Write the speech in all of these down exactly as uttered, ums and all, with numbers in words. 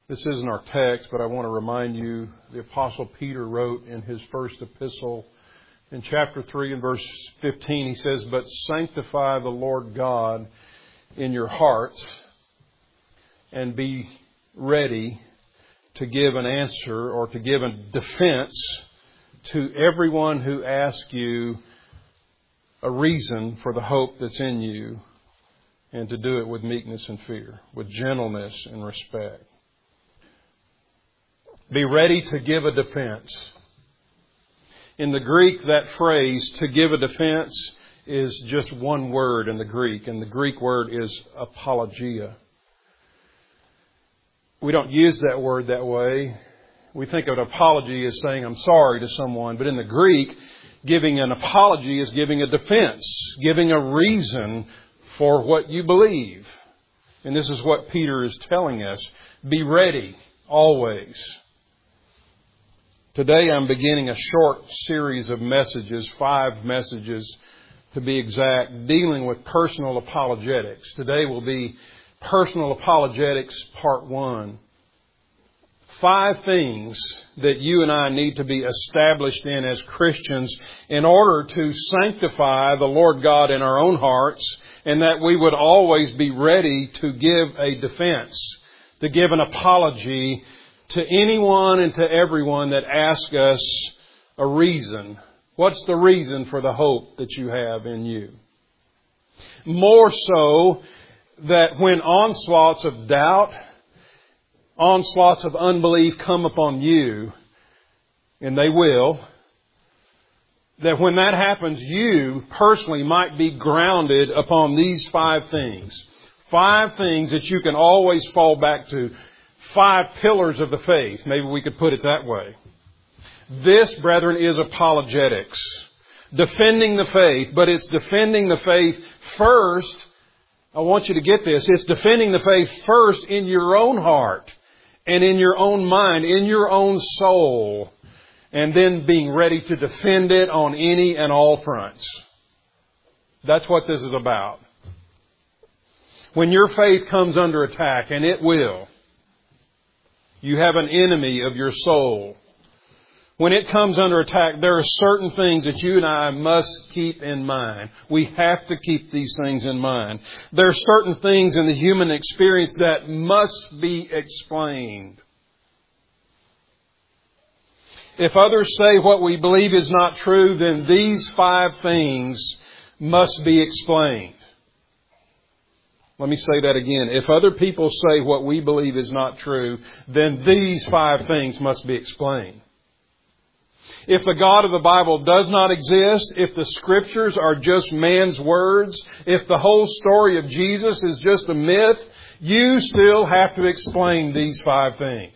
This isn't our text, but I want to remind you, the Apostle Peter wrote in his first epistle, in chapter three and verse fifteen, he says, "But sanctify the Lord God in your hearts, and be ready to give an answer or to give a defense to everyone who asks you a reason for the hope that's in you, and to do it with meekness and fear, with gentleness and respect." Be ready to give a defense. In the Greek, that phrase, to give a defense, is just one word in the Greek, and the Greek word is apologia. We don't use that word that way. We think of an apology as saying I'm sorry to someone, but in the Greek, giving an apology is giving a defense, giving a reason for what you believe. And this is what Peter is telling us. Be ready always. Today I'm beginning a short series of messages, five messages to be exact, dealing with personal apologetics. Today will be Personal Apologetics Part one. Five things that you and I need to be established in as Christians in order to sanctify the Lord God in our own hearts, and that we would always be ready to give a defense, to give an apology to anyone and to everyone that asks us a reason. What's the reason for the hope that you have in you? More so that when onslaughts of doubt, onslaughts of unbelief come upon you, and they will, that when that happens, you personally might be grounded upon these five things. Five things that you can always fall back to. Five pillars of the faith. Maybe we could put it that way. This, brethren, is apologetics. Defending the faith, but it's defending the faith first. I want you to get this. It's defending the faith first in your own heart and in your own mind, in your own soul, and then being ready to defend it on any and all fronts. That's what this is about. When your faith comes under attack, and it will, you have an enemy of your soul. When it comes under attack, there are certain things that you and I must keep in mind. We have to keep these things in mind. There are certain things in the human experience that must be explained. If others say what we believe is not true, then these five things must be explained. Let me say that again. If other people say what we believe is not true, then these five things must be explained. If the God of the Bible does not exist, if the Scriptures are just man's words, if the whole story of Jesus is just a myth, you still have to explain these five things.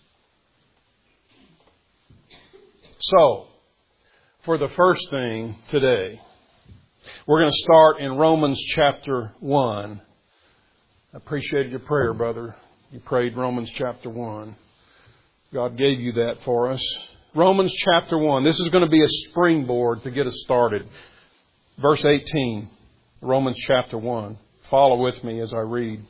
So, for the first thing today, we're going to start in Romans chapter one. I appreciated your prayer, brother. You prayed Romans chapter one. God gave you that for us. Romans chapter one. This is going to be a springboard to get us started. Verse eighteen. Romans chapter one. Follow with me as I read.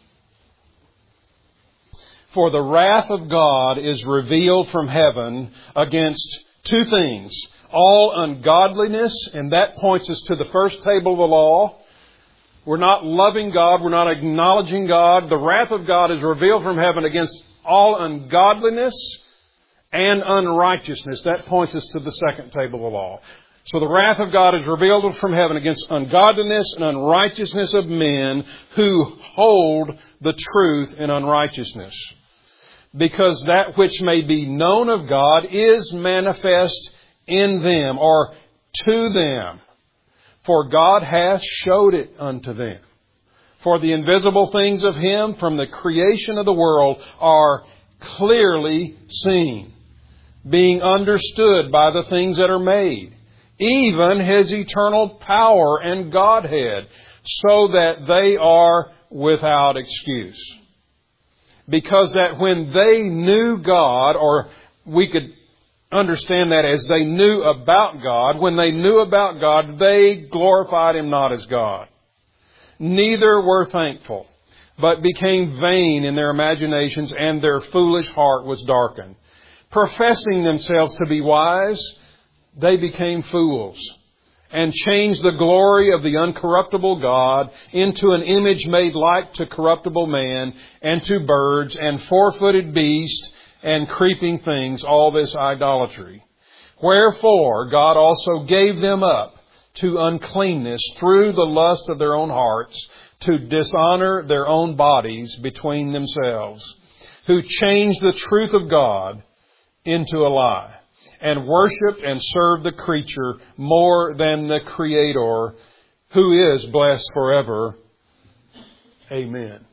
"For the wrath of God is revealed from heaven against two things. All ungodliness," and that points us to the first table of the law. We're not loving God. We're not acknowledging God. The wrath of God is revealed from heaven against all ungodliness and unrighteousness. That points us to the second table of the law. So the wrath of God is revealed from heaven against ungodliness and unrighteousness of men who hold the truth in unrighteousness. Because that which may be known of God is manifest in them, or to them. For God hath showed it unto them. For the invisible things of Him from the creation of the world are clearly seen, being understood by the things that are made, even His eternal power and Godhead, so that they are without excuse. Because that when they knew God, or we could understand that as they knew about God, when they knew about God, they glorified Him not as God. Neither were thankful, but became vain in their imaginations, and their foolish heart was darkened. Professing themselves to be wise, they became fools, and changed the glory of the uncorruptible God into an image made like to corruptible man, and to birds, and four-footed beasts, and creeping things, all this idolatry. Wherefore God also gave them up to uncleanness through the lust of their own hearts, to dishonor their own bodies between themselves, who changed the truth of God into a lie, and worshipped and served the creature more than the Creator, who is blessed forever. Amen.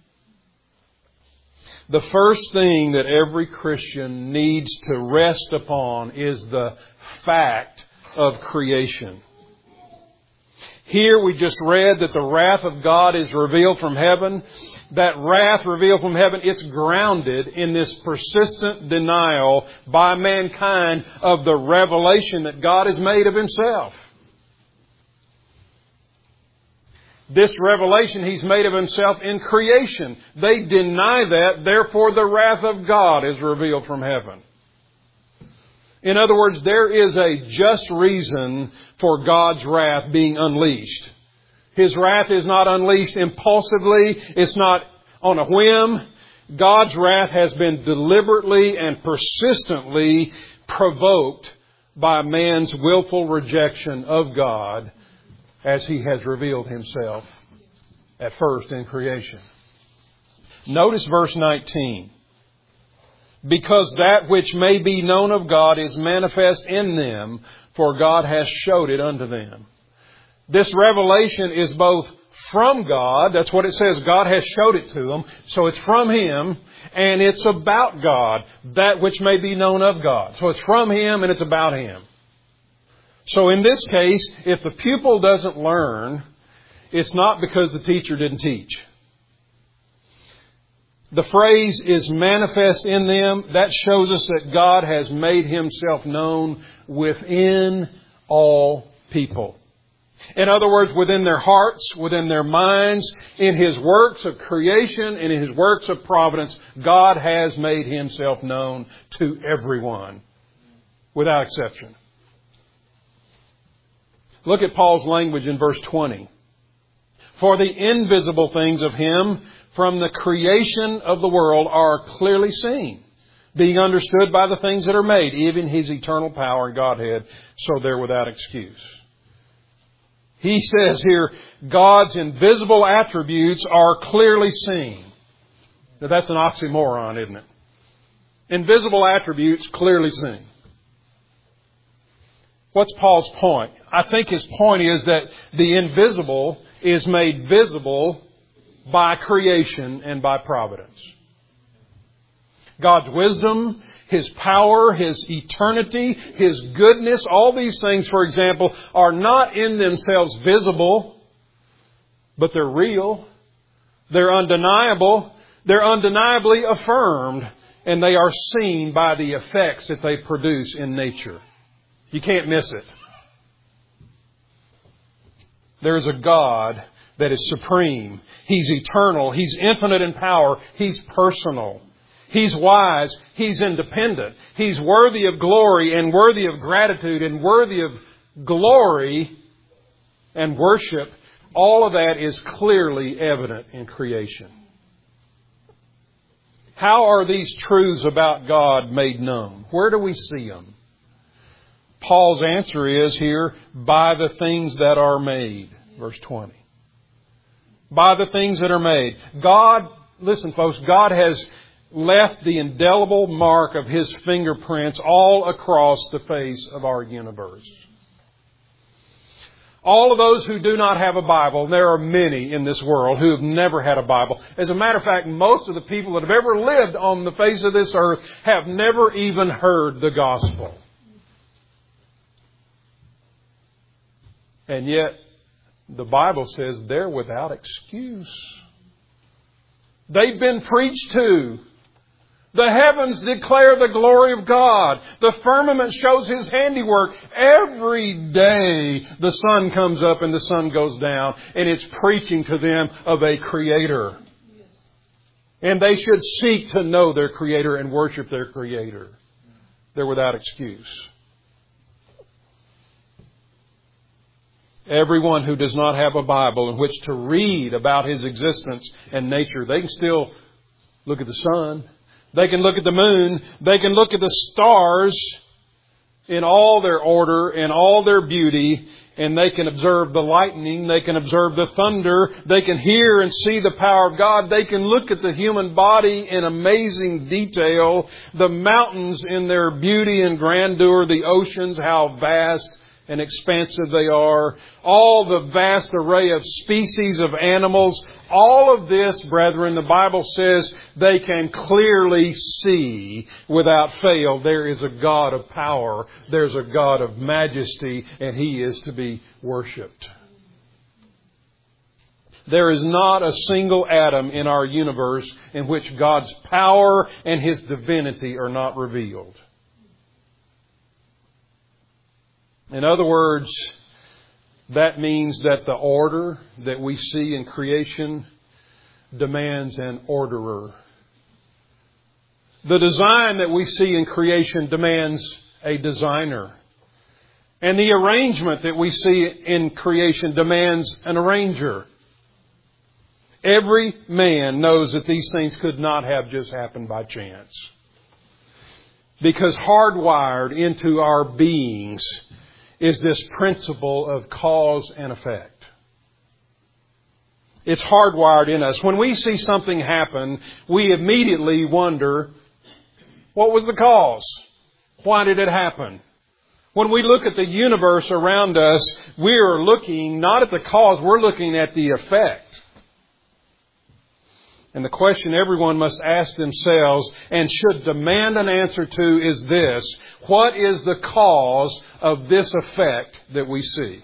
The first thing that every Christian needs to rest upon is the fact of creation. Here we just read that the wrath of God is revealed from heaven. That wrath revealed from heaven, it's grounded in this persistent denial by mankind of the revelation that God has made of Himself. This revelation He's made of Himself in creation. They deny that, therefore the wrath of God is revealed from heaven. In other words, there is a just reason for God's wrath being unleashed. His wrath is not unleashed impulsively. It's not on a whim. God's wrath has been deliberately and persistently provoked by man's willful rejection of God as He has revealed Himself at first in creation. Notice verse nineteen. Because that which may be known of God is manifest in them, for God has showed it unto them. This revelation is both from God, that's what it says, God has showed it to them, so it's from Him, and it's about God, that which may be known of God. So it's from Him and it's about Him. So in this case, if the pupil doesn't learn, it's not because the teacher didn't teach. The phrase is manifest in them. That shows us that God has made Himself known within all people. In other words, within their hearts, within their minds, in His works of creation, and in His works of providence, God has made Himself known to everyone, without exception. Look at Paul's language in verse twenty. For the invisible things of Him from the creation of the world are clearly seen, being understood by the things that are made, even His eternal power and Godhead, so they're without excuse. He says here, God's invisible attributes are clearly seen. Now that's an oxymoron, isn't it? Invisible attributes clearly seen. What's Paul's point? I think his point is that the invisible is made visible by creation and by providence. God's wisdom, His power, His eternity, His goodness, all these things, for example, are not in themselves visible, but they're real. They're undeniable. They're undeniably affirmed, and they are seen by the effects that they produce in nature. You can't miss it. There is a God that is supreme. He's eternal. He's infinite in power. He's personal. He's wise. He's independent. He's worthy of glory and worthy of gratitude and worthy of glory and worship. All of that is clearly evident in creation. How are these truths about God made known? Where do we see them? Paul's answer is here, by the things that are made. Verse twenty. By the things that are made. God, listen folks, God has left the indelible mark of His fingerprints all across the face of our universe. All of those who do not have a Bible, and there are many in this world who have never had a Bible. As a matter of fact, most of the people that have ever lived on the face of this earth have never even heard the gospel. And yet, the Bible says they're without excuse. They've been preached to. The heavens declare the glory of God. The firmament shows His handiwork. Every day the sun comes up and the sun goes down. And it's preaching to them of a Creator. And they should seek to know their Creator and worship their Creator. They're without excuse. Everyone who does not have a Bible in which to read about His existence and nature, they can still look at the sun. They can look at the moon. They can look at the stars in all their order and all their beauty. And they can observe the lightning. They can observe the thunder. They can hear and see the power of God. They can look at the human body in amazing detail. The mountains in their beauty and grandeur. The oceans, how vast and expansive they are. All the vast array of species of animals. All of this, brethren, the Bible says they can clearly see without fail. There is a God of power. There's a God of majesty, and He is to be worshipped. There is not a single atom in our universe in which God's power and His divinity are not revealed. In other words, that means that the order that we see in creation demands an orderer. The design that we see in creation demands a designer. And the arrangement that we see in creation demands an arranger. Every man knows that these things could not have just happened by chance. Because hardwired into our beings is this principle of cause and effect. It's hardwired in us. When we see something happen, we immediately wonder, what was the cause? Why did it happen? When we look at the universe around us, we are looking not at the cause, we're looking at the effect. And the question everyone must ask themselves and should demand an answer to is this: what is the cause of this effect that we see?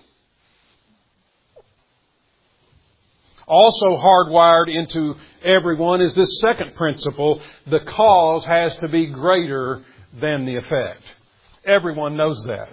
Also hardwired into everyone is this second principle: the cause has to be greater than the effect. Everyone knows that.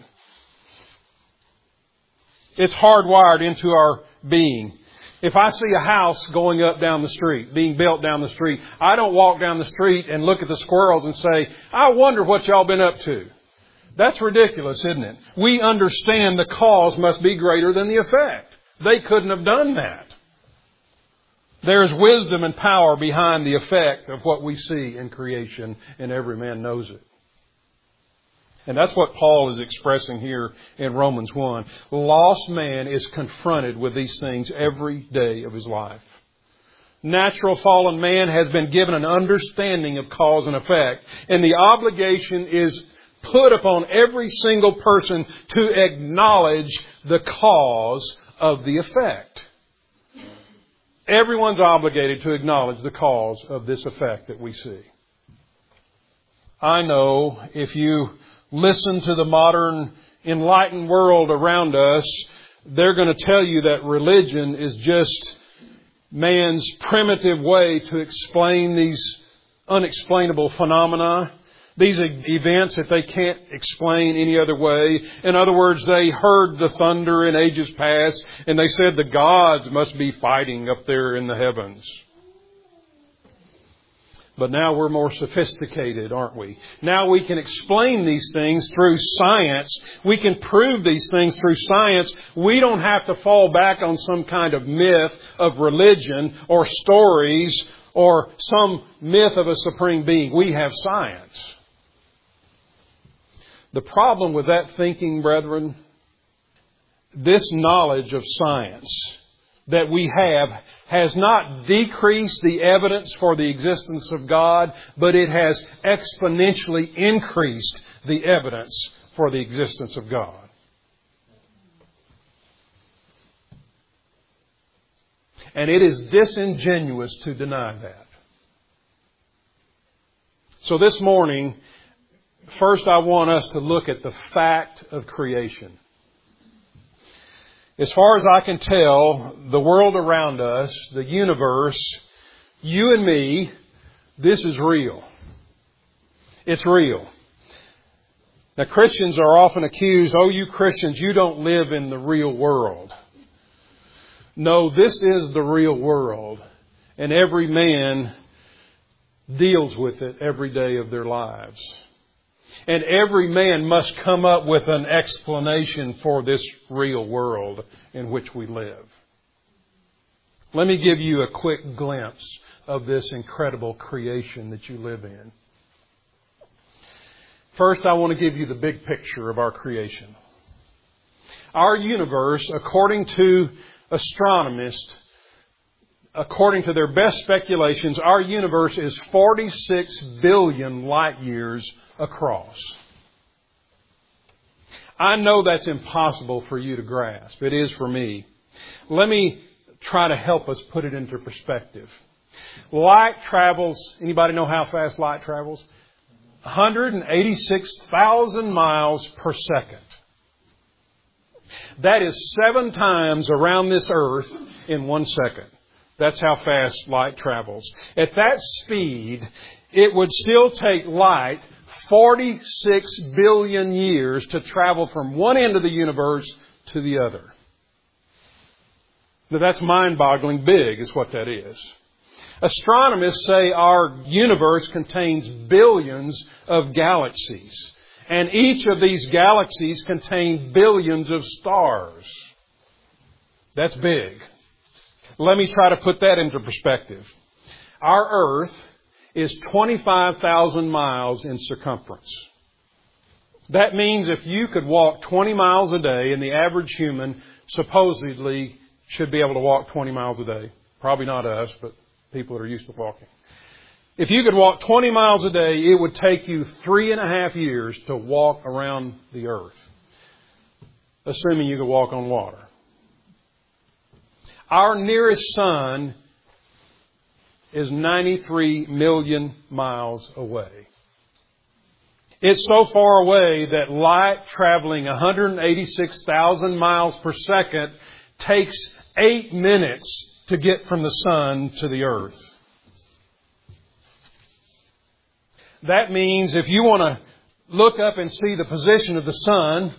It's hardwired into our being. If I see a house going up down the street, being built down the street, I don't walk down the street and look at the squirrels and say, I wonder what y'all been up to. That's ridiculous, isn't it? We understand the cause must be greater than the effect. They couldn't have done that. There's wisdom and power behind the effect of what we see in creation, and every man knows it. And that's what Paul is expressing here in Romans one. Lost man is confronted with these things every day of his life. Natural fallen man has been given an understanding of cause and effect. And the obligation is put upon every single person to acknowledge the cause of the effect. Everyone's obligated to acknowledge the cause of this effect that we see. I know if you listen to the modern enlightened world around us, they're going to tell you that religion is just man's primitive way to explain these unexplainable phenomena, these events that they can't explain any other way. In other words, they heard the thunder in ages past and they said the gods must be fighting up there in the heavens. But now we're more sophisticated, aren't we? Now we can explain these things through science. We can prove these things through science. We don't have to fall back on some kind of myth of religion or stories or some myth of a supreme being. We have science. The problem with that thinking, brethren, this knowledge of science that we have has not decreased the evidence for the existence of God, but it has exponentially increased the evidence for the existence of God. And it is disingenuous to deny that. So this morning, first I want us to look at the fact of creation. As far as I can tell, the world around us, the universe, you and me, this is real. It's real. Now, Christians are often accused, oh, you Christians, you don't live in the real world. No, this is the real world. And every man deals with it every day of their lives. And every man must come up with an explanation for this real world in which we live. Let me give you a quick glimpse of this incredible creation that you live in. First, I want to give you the big picture of our creation. Our universe, according to astronomists, according to their best speculations, our universe is forty-six billion light years across. I know that's impossible for you to grasp. It is for me. Let me try to help us put it into perspective. Light travels, anybody know how fast light travels? one hundred eighty-six thousand miles per second. That is seven times around this earth in one second. That's how fast light travels. At that speed, it would still take light forty-six billion years to travel from one end of the universe to the other. Now, that's mind-boggling big is what that is. Astronomers say our universe contains billions of galaxies. And each of these galaxies contain billions of stars. That's big. Let me try to put that into perspective. Our Earth is twenty-five thousand miles in circumference. That means if you could walk twenty miles a day, and the average human supposedly should be able to walk twenty miles a day. Probably not us, but people that are used to walking. If you could walk twenty miles a day, it would take you three and a half years to walk around the earth. Assuming you could walk on water. Our nearest sun is ninety-three million miles away. It's so far away that light traveling one hundred eighty-six thousand miles per second takes eight minutes to get from the sun to the earth. That means if you want to look up and see the position of the sun,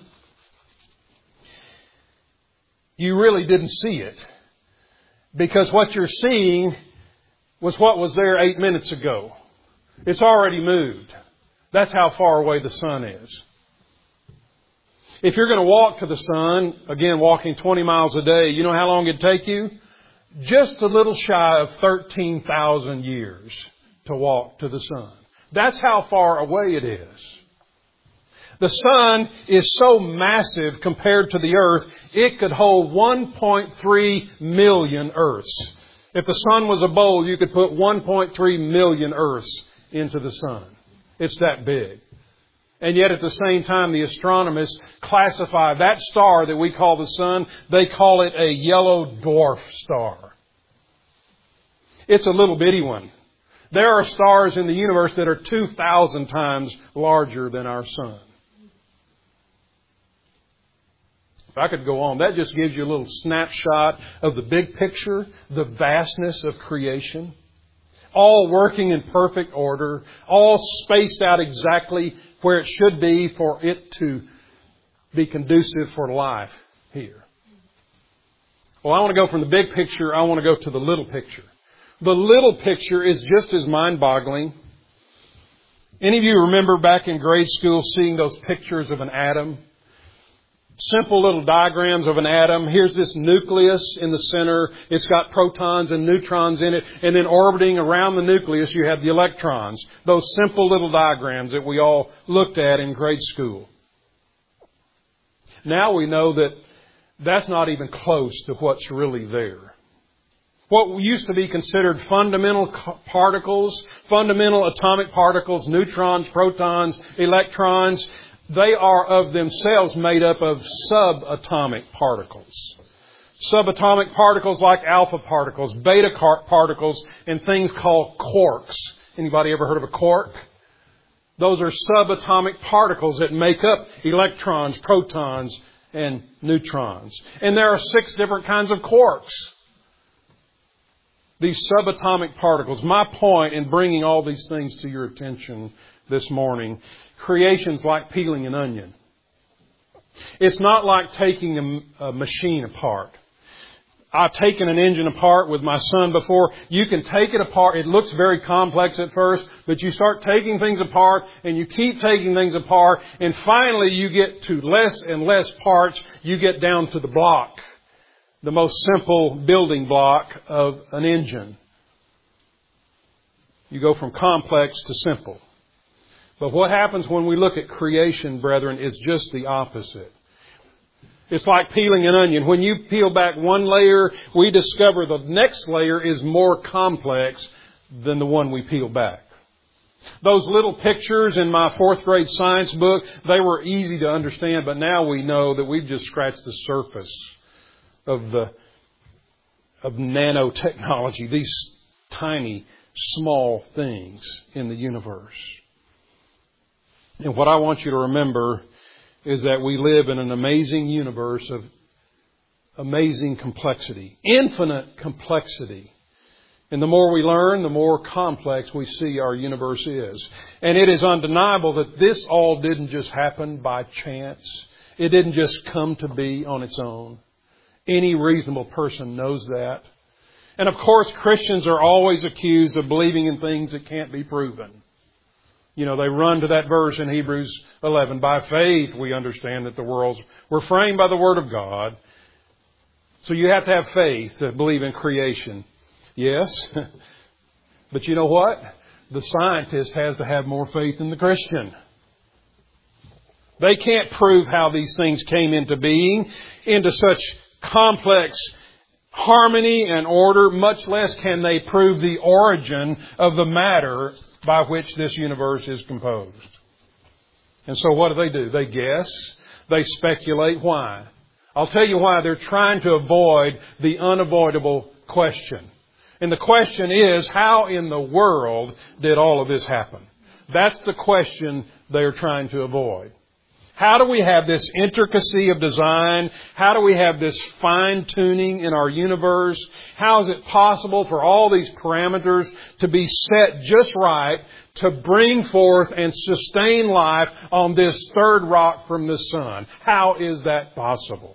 you really didn't see it. Because what you're seeing was what was there eight minutes ago. It's already moved. That's how far away the sun is. If you're going to walk to the sun, again walking twenty miles a day, you know how long it'd take you? Just a little shy of thirteen thousand years to walk to the sun. That's how far away it is. The sun is so massive compared to the earth, it could hold one point three million earths. If the sun was a bowl, you could put one point three million earths into the sun. It's that big. And yet at the same time, the astronomers classify that star that we call the sun, they call it a yellow dwarf star. It's a little bitty one. There are stars in the universe that are two thousand times larger than our sun. If I could go on, that just gives you a little snapshot of the big picture, the vastness of creation. All working in perfect order, all spaced out exactly where it should be for it to be conducive for life here. Well, I want to go from the big picture, I want to go to the little picture. The little picture is just as mind-boggling. Any of you remember back in grade school seeing those pictures of an atom? Simple little diagrams of an atom. Here's this nucleus in the center. It's got protons and neutrons in it. And then orbiting around the nucleus, you have the electrons. Those simple little diagrams that we all looked at in grade school. Now we know that that's not even close to what's really there. What used to be considered fundamental particles, fundamental atomic particles, neutrons, protons, electrons, they are of themselves made up of subatomic particles. Subatomic particles like alpha particles, beta particles, and things called quarks. Anybody ever heard of a quark? Those are subatomic particles that make up electrons, protons, and neutrons. And there are six different kinds of quarks. These subatomic particles. My point in bringing all these things to your attention this morning, creation's like peeling an onion. It's not like taking a, a machine apart. I've taken an engine apart with my son before. You can take it apart. It looks very complex at first, but you start taking things apart and you keep taking things apart, and finally you get to less and less parts. You get down to the block, the most simple building block of an engine. You go from complex to simple. But what happens when we look at creation, brethren, is just the opposite. It's like peeling an onion. When you peel back one layer, we discover the next layer is more complex than the one we peel back. Those little pictures in my fourth grade science book, they were easy to understand, but now we know that we've just scratched the surface of the of nanotechnology, these tiny, small things in the universe. And what I want you to remember is that we live in an amazing universe of amazing complexity, infinite complexity. And the more we learn, the more complex we see our universe is. And it is undeniable that this all didn't just happen by chance. It didn't just come to be on its own. Any reasonable person knows that. And of course, Christians are always accused of believing in things that can't be proven. You know, they run to that verse in Hebrews eleven. By faith, we understand that the worlds were framed by the Word of God. So you have to have faith to believe in creation. Yes. But you know what? The scientist has to have more faith than the Christian. They can't prove how these things came into being, into such complex harmony and order, much less can they prove the origin of the matter by which this universe is composed. And so what do they do? They guess. They speculate. Why? I'll tell you why. They're trying to avoid the unavoidable question. And the question is, how in the world did all of this happen? That's the question they're trying to avoid. How do we have this intricacy of design? How do we have this fine-tuning in our universe? How is it possible for all these parameters to be set just right to bring forth and sustain life on this third rock from the sun? How is that possible?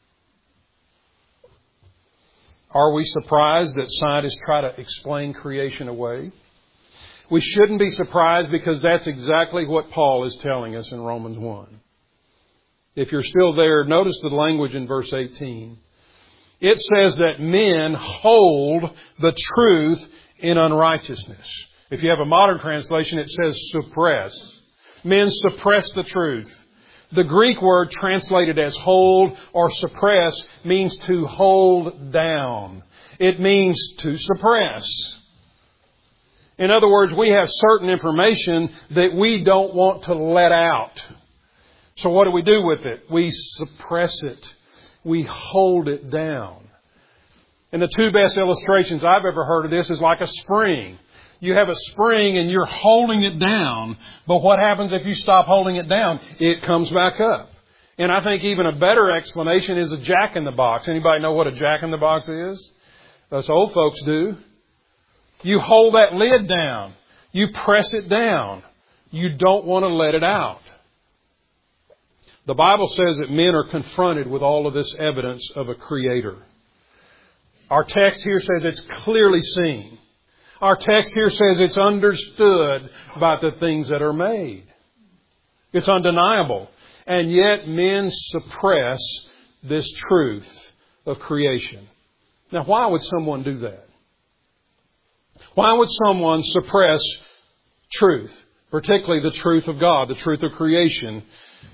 Are we surprised that scientists try to explain creation away? We shouldn't be surprised, because that's exactly what Paul is telling us in Romans one. If you're still there, notice the language in verse eighteen. It says that men hold the truth in unrighteousness. If you have a modern translation, it says suppress. Men suppress the truth. The Greek word translated as hold or suppress means to hold down. It means to suppress. In other words, we have certain information that we don't want to let out. So what do we do with it? We suppress it. We hold it down. And the two best illustrations I've ever heard of this is like a spring. You have a spring and you're holding it down. But what happens if you stop holding it down? It comes back up. And I think even a better explanation is a jack-in-the-box. Anybody know what a jack-in-the-box is? Us old folks do. You hold that lid down. You press it down. You don't want to let it out. The Bible says that men are confronted with all of this evidence of a Creator. Our text here says it's clearly seen. Our text here says it's understood by the things that are made. It's undeniable. And yet men suppress this truth of creation. Now, why would someone do that? Why would someone suppress truth, particularly the truth of God, the truth of creation?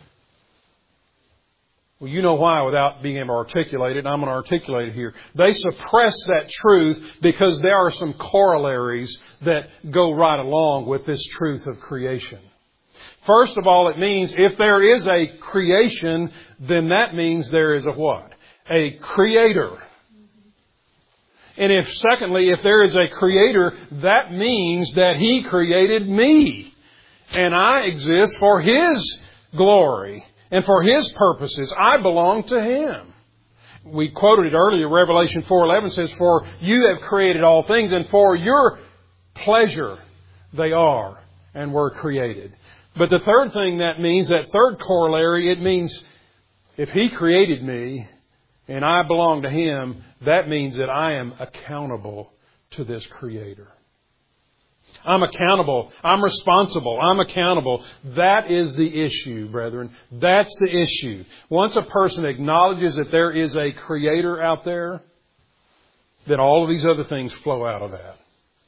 Well, you know why without being able to articulate it. I'm going to articulate it here. They suppress that truth because there are some corollaries that go right along with this truth of creation. First of all, it means if there is a creation, then that means there is a what? A Creator. And if, secondly, if there is a Creator, that means that He created me. And I exist for His glory. And for His purposes, I belong to Him. We quoted it earlier. Revelation four eleven says, "For you have created all things, and for your pleasure they are and were created." But the third thing that means, that third corollary, it means if He created me, and I belong to Him, that means that I am accountable to this Creator. I'm accountable. I'm responsible. I'm accountable. That is the issue, brethren. That's the issue. Once a person acknowledges that there is a Creator out there, then all of these other things flow out of that.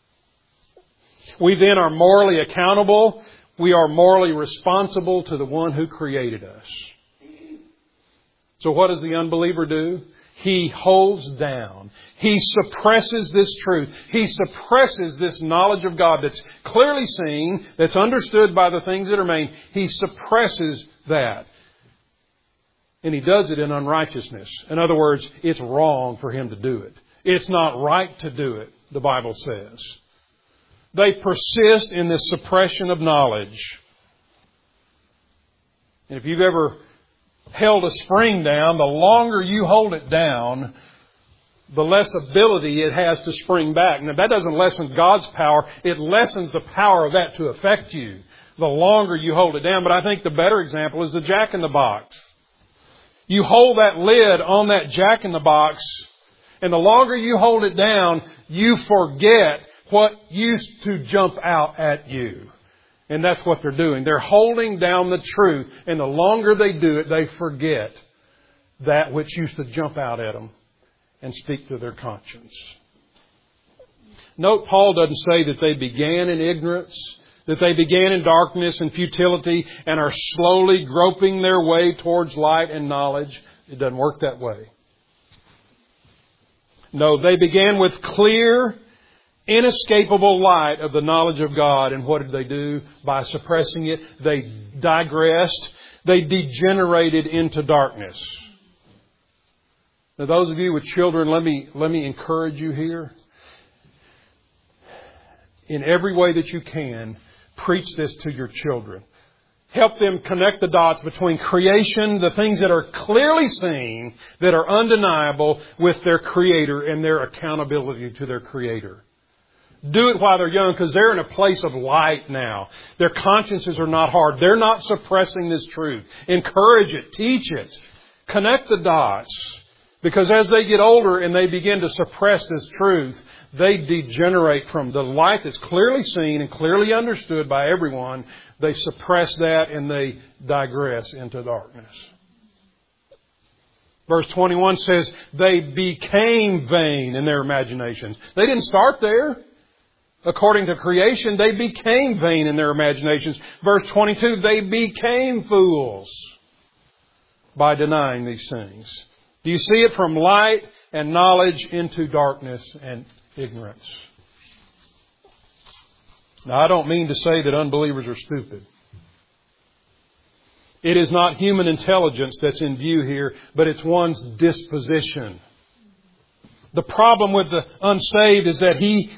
We then are morally accountable. We are morally responsible to the one who created us. So what does the unbeliever do? He holds down. He suppresses this truth. He suppresses this knowledge of God that's clearly seen, that's understood by the things that are made. He suppresses that. And he does it in unrighteousness. In other words, it's wrong for him to do it. It's not right to do it, the Bible says. They persist in this suppression of knowledge. And if you've ever held a spring down, the longer you hold it down, the less ability it has to spring back. Now, that doesn't lessen God's power. It lessens the power of that to affect you the longer you hold it down. But I think the better example is the jack-in-the-box. You hold that lid on that jack-in-the-box, and the longer you hold it down, you forget what used to jump out at you. And that's what they're doing. They're holding down the truth. And the longer they do it, they forget that which used to jump out at them and speak to their conscience. Note, Paul doesn't say that they began in ignorance, that they began in darkness and futility and are slowly groping their way towards light and knowledge. It doesn't work that way. No, they began with clear, inescapable light of the knowledge of God. And what did they do? By suppressing it, they digressed. They degenerated into darkness. Now, those of you with children, let me, let me encourage you here. In every way that you can, preach this to your children. Help them connect the dots between creation, the things that are clearly seen, that are undeniable, with their Creator and their accountability to their Creator. Do it while they're young, because they're in a place of light now. Their consciences are not hard. They're not suppressing this truth. Encourage it. Teach it. Connect the dots. Because as they get older and they begin to suppress this truth, they degenerate from the light that's clearly seen and clearly understood by everyone. They suppress that and they digress into darkness. Verse twenty-one says, they became vain in their imaginations. They didn't start there. According to creation, they became vain in their imaginations. Verse twenty-two, they became fools by denying these things. Do you see it? From light and knowledge into darkness and ignorance. Now, I don't mean to say that unbelievers are stupid. It is not human intelligence that's in view here, but it's one's disposition. The problem with the unsaved is that he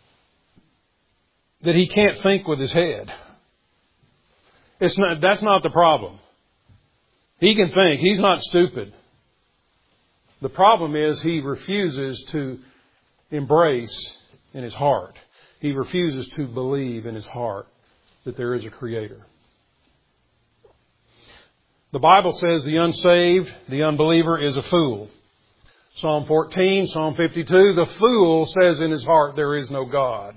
that he can't think with his head. It's not, that's not the problem. He can think. He's not stupid. The problem is he refuses to embrace in his heart. He refuses to believe in his heart that there is a Creator. The Bible says the unsaved, the unbeliever, is a fool. Psalm fourteen, Psalm fifty-two, the fool says in his heart there is no God.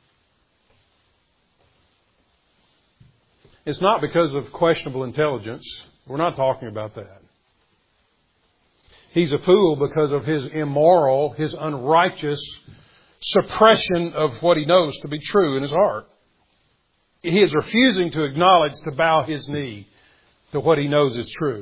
It's not because of questionable intelligence. We're not talking about that. He's a fool because of his immoral, his unrighteous suppression of what he knows to be true in his heart. He is refusing to acknowledge, to bow his knee to what he knows is true.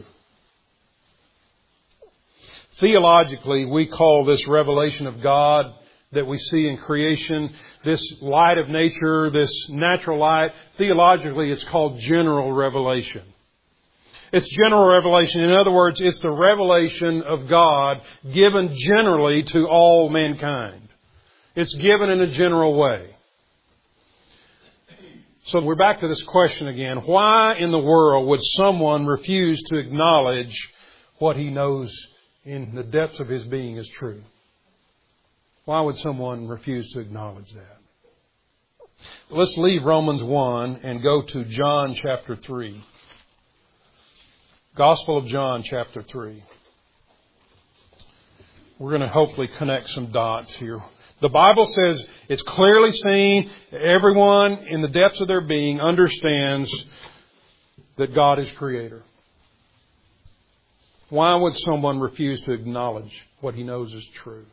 Theologically, we call this revelation of God that we see in creation, this light of nature, this natural light, theologically it's called general revelation. It's general revelation. In other words, it's the revelation of God given generally to all mankind. It's given in a general way. So we're back to this question again. Why in the world would someone refuse to acknowledge what he knows in the depths of his being is true? Why would someone refuse to acknowledge that? Let's leave Romans one and go to John chapter three. Gospel of John chapter three. we're going to hopefully connect some dots here. The Bible says it's clearly seen. Everyone in the depths of their being understands that God is Creator. Why would someone refuse to acknowledge what he knows is true?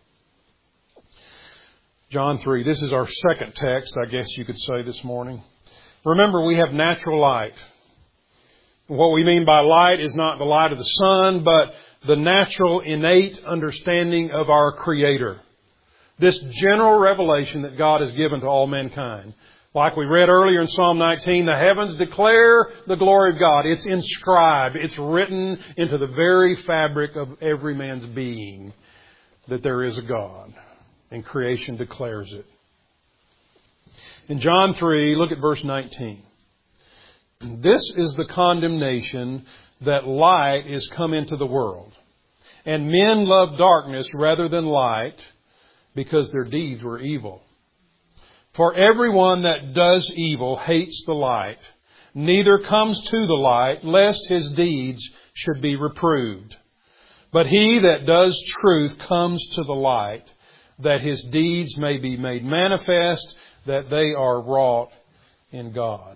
John three, this is our second text, I guess you could say, this morning. Remember, we have natural light. What we mean by light is not the light of the sun, but the natural, innate understanding of our Creator. This general revelation that God has given to all mankind. Like we read earlier in Psalm nineteen, the heavens declare the glory of God. It's inscribed. It's written into the very fabric of every man's being that there is a God. And creation declares it. In John three, look at verse nineteen. This is the condemnation that light is come into the world. And men love darkness rather than light because their deeds were evil. For everyone that does evil hates the light, neither comes to the light, lest his deeds should be reproved. But he that does truth comes to the light, that his deeds may be made manifest, that they are wrought in God.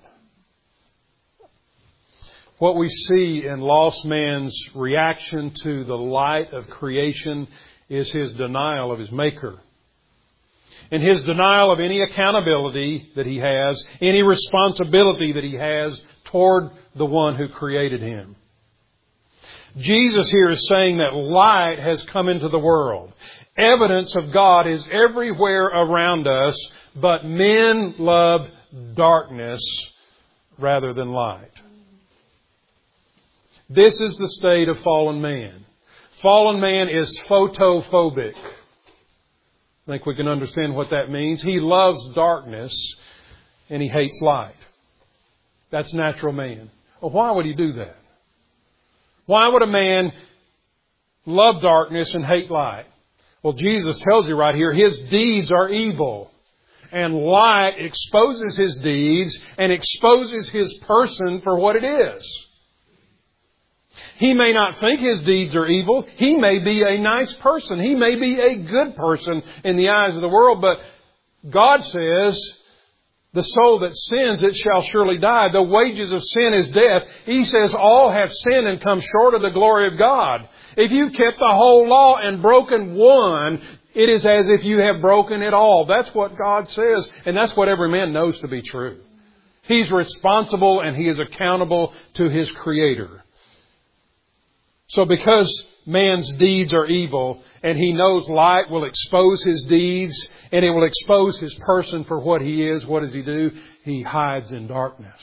What we see in lost man's reaction to the light of creation is his denial of his Maker. And his denial of any accountability that he has, any responsibility that he has toward the one who created him. Jesus here is saying that light has come into the world. Evidence of God is everywhere around us, but men love darkness rather than light. This is the state of fallen man. Fallen man is photophobic. I think we can understand what that means. He loves darkness and he hates light. That's natural man. Well, why would he do that? Why would a man love darkness and hate light? Well, Jesus tells you right here, his deeds are evil. And light exposes his deeds and exposes his person for what it is. He may not think his deeds are evil. He may be a nice person. He may be a good person in the eyes of the world. But God says, the soul that sins, it shall surely die. The wages of sin is death. He says all have sinned and come short of the glory of God. If you've kept the whole law and broken one, it is as if you have broken it all. That's what God says. And that's what every man knows to be true. He's responsible and he is accountable to his Creator. So because man's deeds are evil and he knows light will expose his deeds and it will expose his person for what he is, what does he do? He hides in darkness.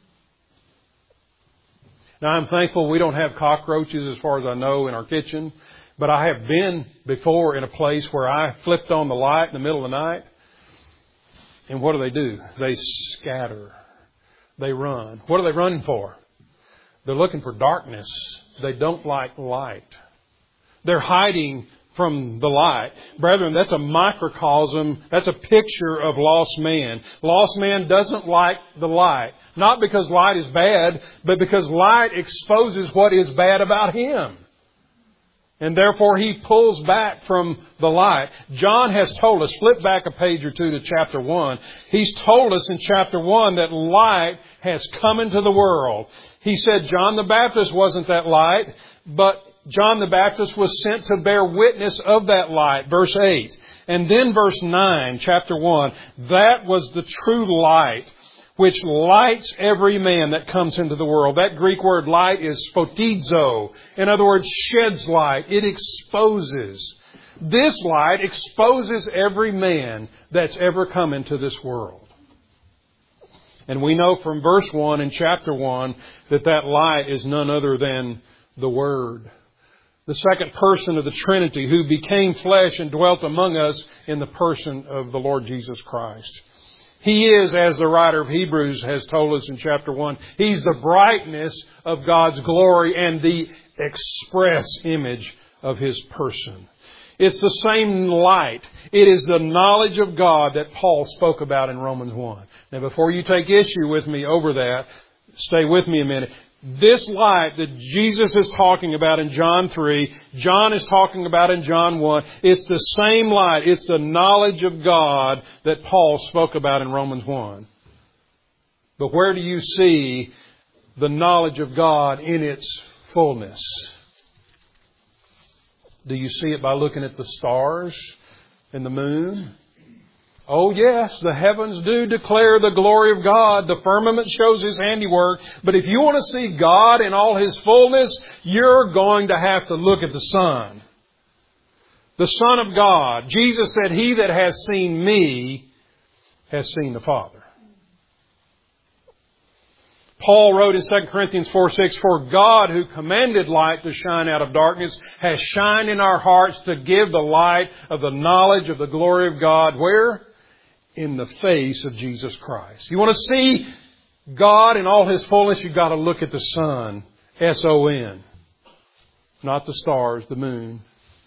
Now I'm thankful we don't have cockroaches as far as I know in our kitchen, but I have been before in a place where I flipped on the light in the middle of the night. And what do they do? They scatter. They run. What are they running for? They're looking for darkness. They don't like light. They're hiding from the light. Brethren, that's a microcosm. That's a picture of lost man. Lost man doesn't like the light. Not because light is bad, but because light exposes what is bad about him. And therefore he pulls back from the light. John has told us, flip back a page or two to chapter one. He's told us in chapter one that light has come into the world. He said John the Baptist wasn't that light, but John the Baptist was sent to bear witness of that light. Verse eight. And then verse nine, chapter one. That was the true light, which lights every man that comes into the world. That Greek word light is photizo. In other words, sheds light. It exposes. This light exposes every man that's ever come into this world. And we know from verse one in chapter one that that light is none other than the Word. The second person of the Trinity who became flesh and dwelt among us in the person of the Lord Jesus Christ. He is, as the writer of Hebrews has told us in chapter one, He's the brightness of God's glory and the express image of His person. It's the same light. It is the knowledge of God that Paul spoke about in Romans one. Now, before you take issue with me over that, stay with me a minute. This light that Jesus is talking about in John three, John is talking about in John one, it's the same light. It's the knowledge of God that Paul spoke about in Romans one. But where do you see the knowledge of God in its fullness? Do you see it by looking at the stars and the moon? Oh yes, the heavens do declare the glory of God. The firmament shows His handiwork. But if you want to see God in all His fullness, you're going to have to look at the Son. The Son of God. Jesus said, He that has seen me has seen the Father. Paul wrote in Second Corinthians four six, For God who commanded light to shine out of darkness has shined in our hearts to give the light of the knowledge of the glory of God. Where? In the face of Jesus Christ. You want to see God in all His fullness, you've got to look at the Son. S O N. Not the stars, the moon.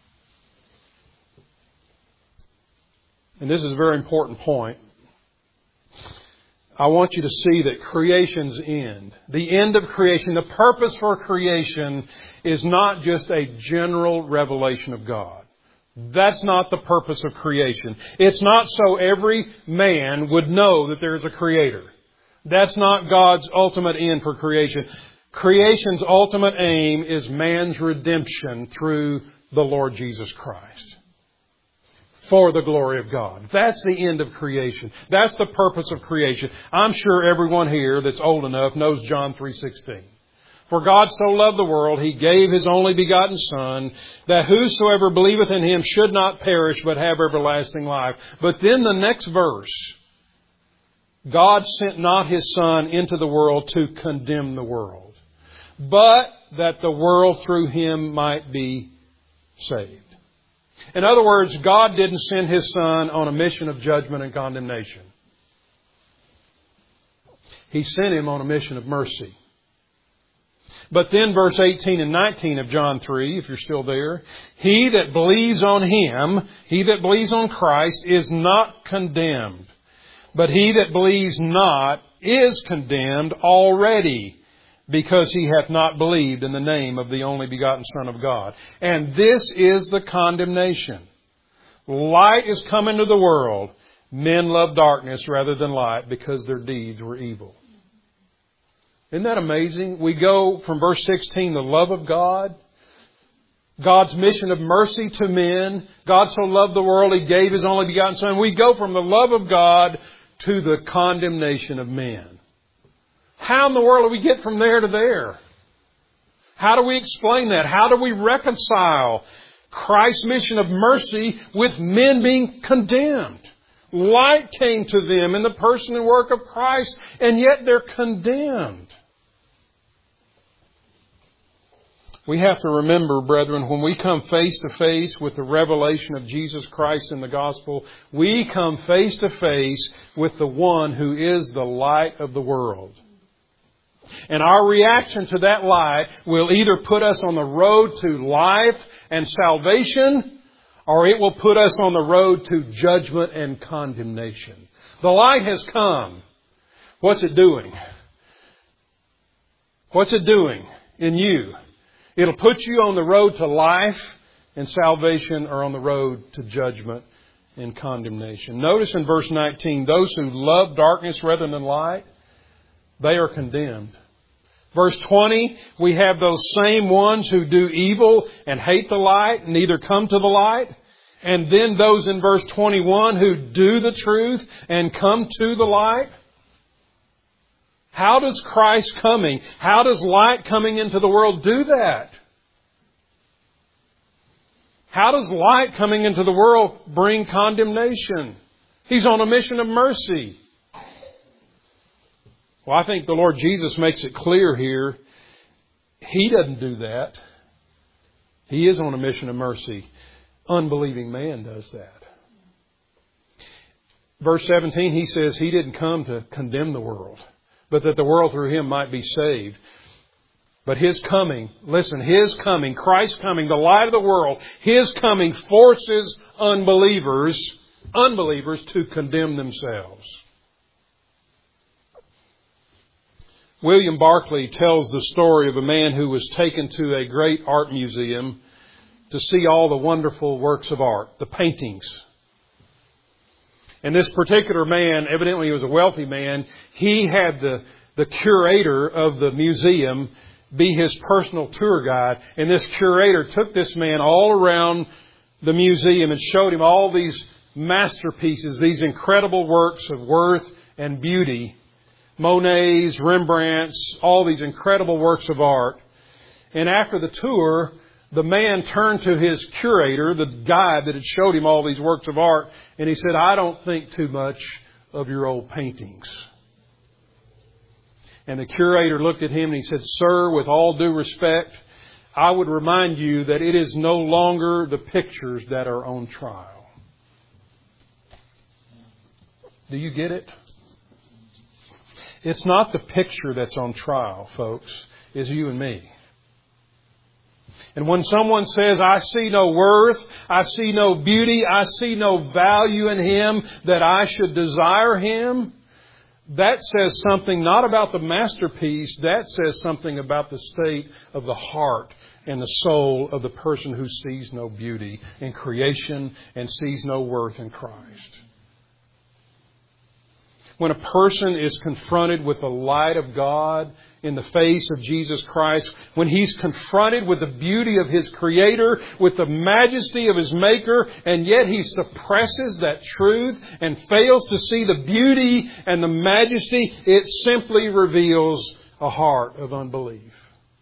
And this is a very important point. I want you to see that creation's end, the end of creation, the purpose for creation is not just a general revelation of God. That's not the purpose of creation. It's not so every man would know that there is a Creator. That's not God's ultimate end for creation. Creation's ultimate aim is man's redemption through the Lord Jesus Christ. For the glory of God. That's the end of creation. That's the purpose of creation. I'm sure everyone here that's old enough knows John three sixteen. For God so loved the world, He gave His only begotten Son, that whosoever believeth in Him should not perish, but have everlasting life. But then the next verse, God sent not His Son into the world to condemn the world, but that the world through Him might be saved. In other words, God didn't send His Son on a mission of judgment and condemnation. He sent Him on a mission of mercy. But then verse eighteen and nineteen of John three, if you're still there, He that believes on Him, he that believes on Christ, is not condemned. But he that believes not is condemned already, because he hath not believed in the name of the only begotten Son of God. And this is the condemnation. Light is come into the world. Men love darkness rather than light because their deeds were evil. Isn't that amazing? We go from verse sixteen, the love of God, God's mission of mercy to men. God so loved the world, He gave His only begotten Son. We go from the love of God to the condemnation of men. How in the world do we get from there to there? How do we explain that? How do we reconcile Christ's mission of mercy with men being condemned? Light came to them in the person and work of Christ, and yet they're condemned. We have to remember, brethren, when we come face to face with the revelation of Jesus Christ in the gospel, we come face to face with the one who is the light of the world. And our reaction to that light will either put us on the road to life and salvation, or it will put us on the road to judgment and condemnation. The light has come. What's it doing? What's it doing in you? It'll put you on the road to life and salvation, or on the road to judgment and condemnation. Notice in verse nineteen, those who love darkness rather than light, they are condemned. Verse twenty, we have those same ones who do evil and hate the light, neither come to the light. And then those in verse twenty-one who do the truth and come to the light. How does Christ coming, how does light coming into the world do that? How does light coming into the world bring condemnation? He's on a mission of mercy. Well, I think the Lord Jesus makes it clear here. He doesn't do that. He is on a mission of mercy. Unbelieving man does that. Verse seventeen, He says He didn't come to condemn the world, but that the world through Him might be saved. But His coming, listen, His coming, Christ's coming, the light of the world, His coming forces unbelievers, unbelievers to condemn themselves. William Barclay tells the story of a man who was taken to a great art museum to see all the wonderful works of art, the paintings. And this particular man, evidently he was a wealthy man, he had the, the curator of the museum be his personal tour guide. And this curator took this man all around the museum and showed him all these masterpieces, these incredible works of worth and beauty. Monet's, Rembrandt's, all these incredible works of art. And after the tour, the man turned to his curator, the guide that had showed him all these works of art, and he said, "I don't think too much of your old paintings." And the curator looked at him and he said, "Sir, with all due respect, I would remind you that it is no longer the pictures that are on trial." Do you get it? It's not the picture that's on trial, folks. It's you and me. And when someone says, "I see no worth, I see no beauty, I see no value in him that I should desire him," that says something not about the masterpiece. That says something about the state of the heart and the soul of the person who sees no beauty in creation and sees no worth in Christ. When a person is confronted with the light of God in the face of Jesus Christ, when he's confronted with the beauty of his Creator, with the majesty of his Maker, and yet he suppresses that truth and fails to see the beauty and the majesty, it simply reveals a heart of unbelief.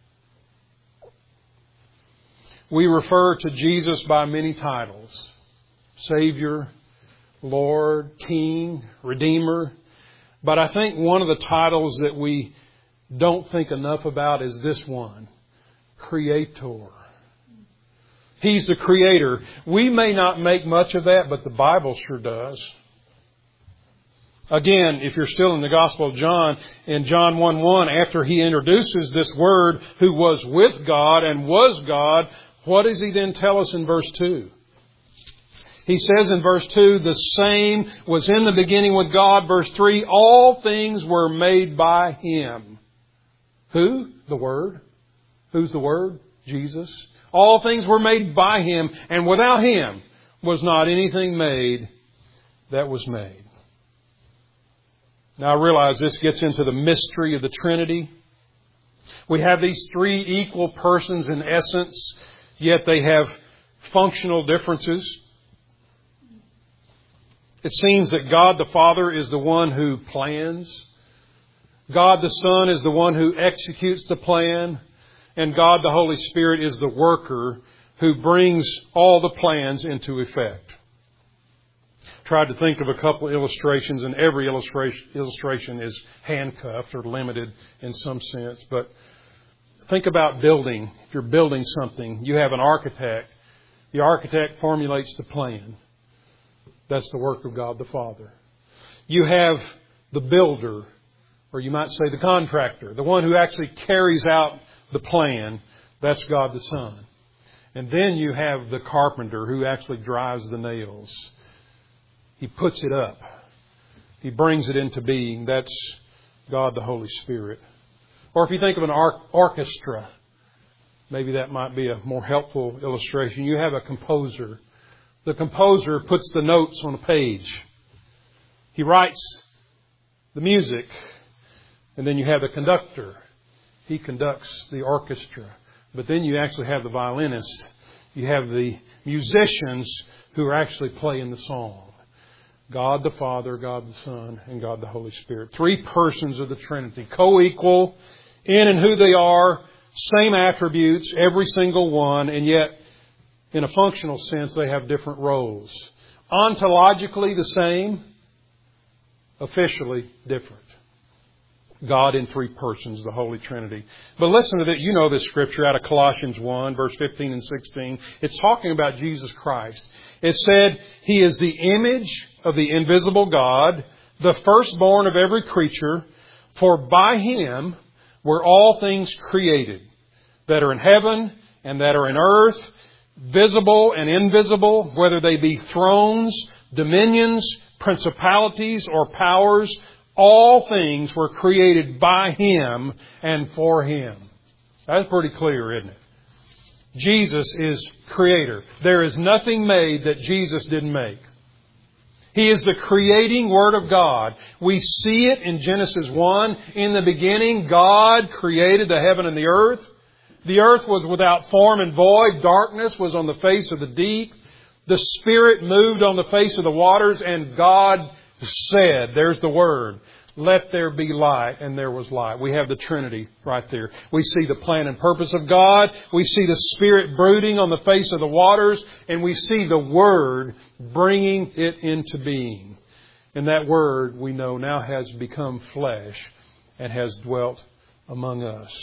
We refer to Jesus by many titles: Savior, Lord, King, Redeemer. But I think one of the titles that we don't think enough about is this one: Creator. He's the Creator. We may not make much of that, but the Bible sure does. Again, if you're still in the Gospel of John, in John one one, after he introduces this Word who was with God and was God, what does he then tell us in verse two? He says in verse two, "The same was in the beginning with God." Verse three, "All things were made by Him." Who? The Word. Who's the Word? Jesus. All things were made by Him, and without Him was not anything made that was made. Now I realize this gets into the mystery of the Trinity. We have these three equal persons in essence, yet they have functional differences. It seems that God the Father is the one who plans. God the Son is the one who executes the plan. And God the Holy Spirit is the worker who brings all the plans into effect. Tried to think of a couple of illustrations, and every illustration, illustration is handcuffed or limited in some sense. But think about building. If you're building something, you have an architect. The architect formulates the plan. That's the work of God the Father. You have the builder, or you might say the contractor, the one who actually carries out the plan. That's God the Son. And then you have the carpenter who actually drives the nails. He puts it up. He brings it into being. That's God the Holy Spirit. Or if you think of an or- orchestra, maybe that might be a more helpful illustration. You have a composer. The composer puts the notes on a page. He writes the music. And then you have the conductor. He conducts the orchestra. But then you actually have the violinist. You have the musicians who are actually playing the song. God the Father, God the Son, and God the Holy Spirit. Three persons of the Trinity. Co-equal in and who they are. Same attributes, every single one. And yet, in a functional sense, they have different roles. Ontologically the same. Officially different. God in three persons, the Holy Trinity. But listen to that. You know this scripture out of Colossians one, verse fifteen and sixteen. It's talking about Jesus Christ. It said, He is the image of the invisible God, the firstborn of every creature, for by Him were all things created, that are in heaven and that are in earth, visible and invisible, whether they be thrones, dominions, principalities, or powers. all things were created by Him and for Him. That's pretty clear, isn't it? Jesus is Creator. There is nothing made that Jesus didn't make. He is the creating Word of God. We see it in Genesis one. In the beginning, God created the heaven and the earth. The earth was without form and void. Darkness was on the face of the deep. The Spirit moved on the face of the waters, and God said, there's the Word, let there be light, and there was light. We have the Trinity right there. We see the plan and purpose of God. We see the Spirit brooding on the face of the waters, and we see the Word bringing it into being. And that Word, we know, now has become flesh and has dwelt among us.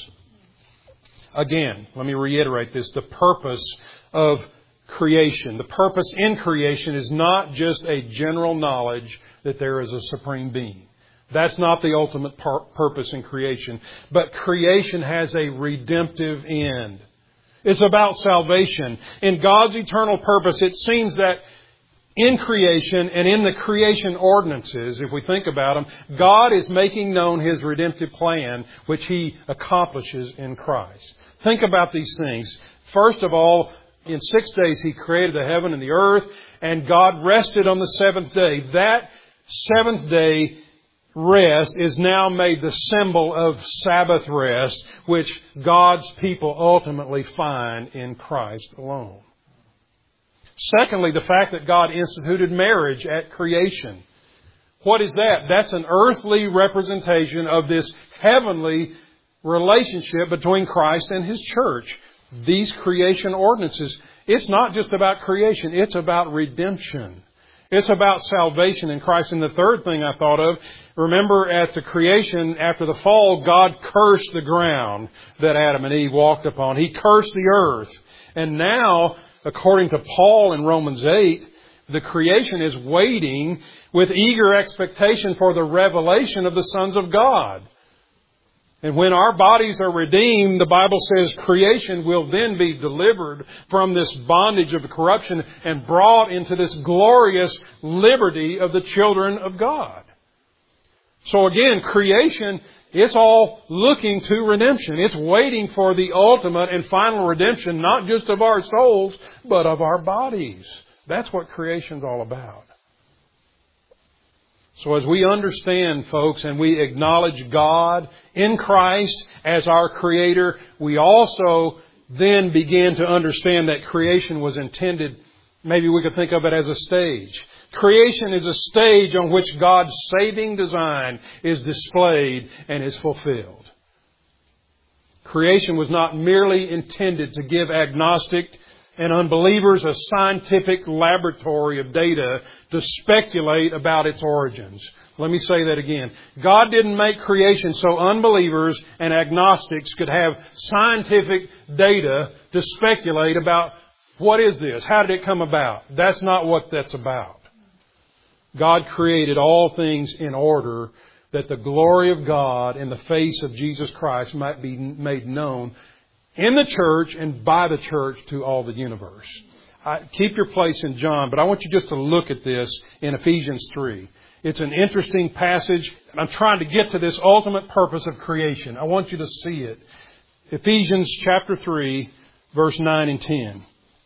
Again, let me reiterate this. The purpose of creation, the purpose in creation is not just a general knowledge that there is a supreme being. That's not the ultimate pur- purpose in creation. But creation has a redemptive end. It's about salvation. In God's eternal purpose, it seems that in creation and in the creation ordinances, if we think about them, God is making known His redemptive plan, which He accomplishes in Christ. Think about these things. First of all, in six days He created the heaven and the earth, and God rested on the seventh day. That seventh day rest is now made the symbol of Sabbath rest, which God's people ultimately find in Christ alone. Secondly, the fact that God instituted marriage at creation. What is that? That's an earthly representation of this heavenly relationship between Christ and His church. These creation ordinances, it's not just about creation, it's about redemption. It's about salvation in Christ. And the third thing I thought of, remember at the creation, after the fall, God cursed the ground that Adam and Eve walked upon. He cursed the earth. And now, according to Paul in Romans eight, the creation is waiting with eager expectation for the revelation of the sons of God. And when our bodies are redeemed, the Bible says creation will then be delivered from this bondage of corruption and brought into this glorious liberty of the children of God. So again, creation, it's all looking to redemption. It's waiting for the ultimate and final redemption, not just of our souls, but of our bodies. That's what creation's all about. So as we understand, folks, and we acknowledge God in Christ as our Creator, we also then begin to understand that creation was intended, maybe we could think of it as a stage. Creation is a stage on which God's saving design is displayed and is fulfilled. Creation was not merely intended to give agnostic and unbelievers a scientific laboratory of data to speculate about its origins. Let me say that again. God didn't make creation so unbelievers and agnostics could have scientific data to speculate about what is this? How did it come about? That's not what that's about. God created all things in order that the glory of God in the face of Jesus Christ might be made known in the church and by the church to all the universe. I, keep your place in John, but I want you just to look at this in Ephesians three. It's an interesting passage. I'm trying to get to this ultimate purpose of creation. I want you to see it. Ephesians chapter three, verse nine and ten.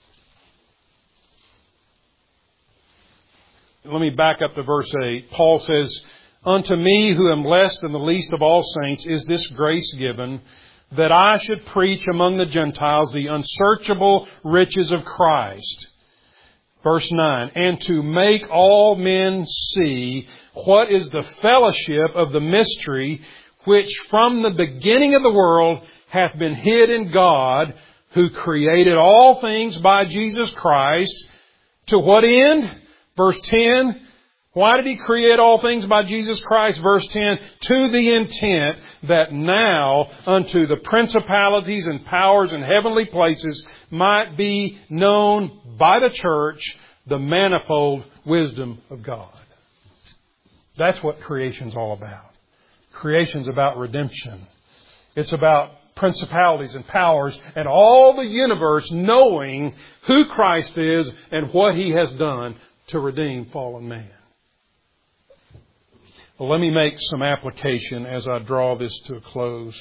Let me back up to verse eight. Paul says, "Unto me, who am less than the least of all saints, is this grace given, that I should preach among the Gentiles the unsearchable riches of Christ." Verse nine, "And to make all men see what is the fellowship of the mystery, which from the beginning of the world hath been hid in God, who created all things by Jesus Christ." To what end? Verse ten, why did He create all things by Jesus Christ? Verse ten, "To the intent that now unto the principalities and powers in heavenly places might be known by the church the manifold wisdom of God." That's what creation's all about. Creation's about redemption. It's about principalities and powers and all the universe knowing who Christ is and what He has done to redeem fallen man. Well, let me make some application as I draw this to a close.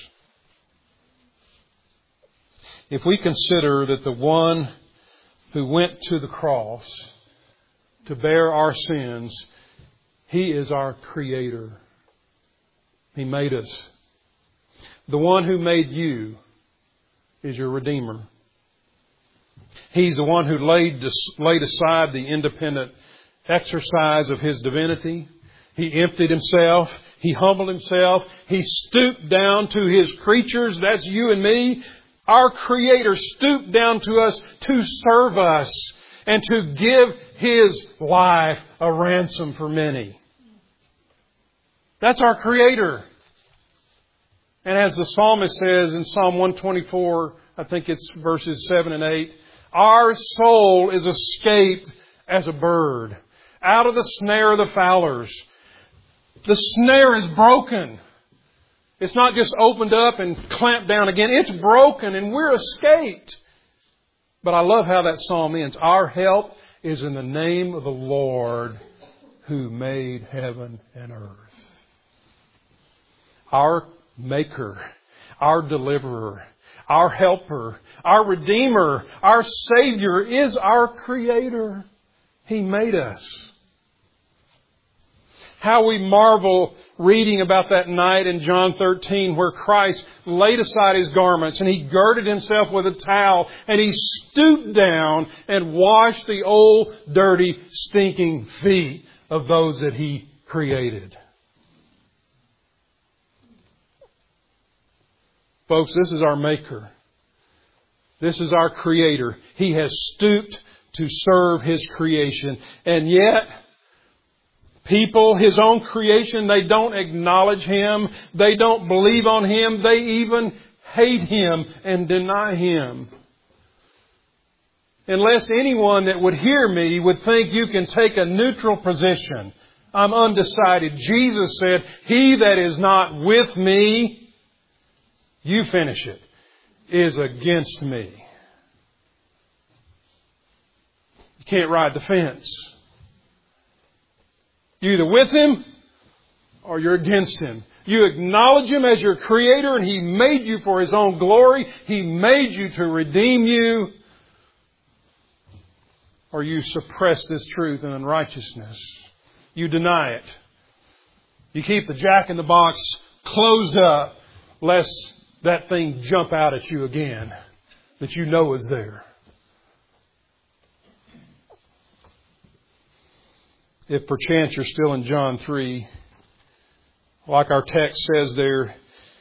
If we consider that the one who went to the cross to bear our sins, He is our Creator. He made us. The one who made you is your Redeemer. He's the one who laid, laid aside the independent exercise of His divinity. He emptied Himself. He humbled Himself. He stooped down to His creatures. That's you and me. Our Creator stooped down to us to serve us and to give His life a ransom for many. That's our Creator. And as the psalmist says in Psalm one twenty-four, I think it's verses seven and eight, our soul is escaped as a bird out of the snare of the fowlers. The snare is broken. It's not just opened up and clamped down again. It's broken and we're escaped. But I love how that psalm ends. Our help is in the name of the Lord who made heaven and earth. Our Maker, our Deliverer, our Helper, our Redeemer, our Savior is our Creator. He made us. How we marvel reading about that night in John thirteen where Christ laid aside His garments and He girded Himself with a towel and He stooped down and washed the old, dirty, stinking feet of those that He created. Folks, this is our Maker. This is our Creator. He has stooped to serve His creation. And yet, people, His own creation, they don't acknowledge Him. They don't believe on Him. They even hate Him and deny Him. Unless anyone that would hear me would think you can take a neutral position. I'm undecided. Jesus said, He that is not with me, you finish it, is against me. You can't ride the fence. You're either with Him or you're against Him. You acknowledge Him as your Creator and He made you for His own glory. He made you to redeem you. Or you suppress this truth in unrighteousness. You deny it. You keep the jack in the box closed up lest that thing jump out at you again that you know is there. If perchance you're still in John three, like our text says there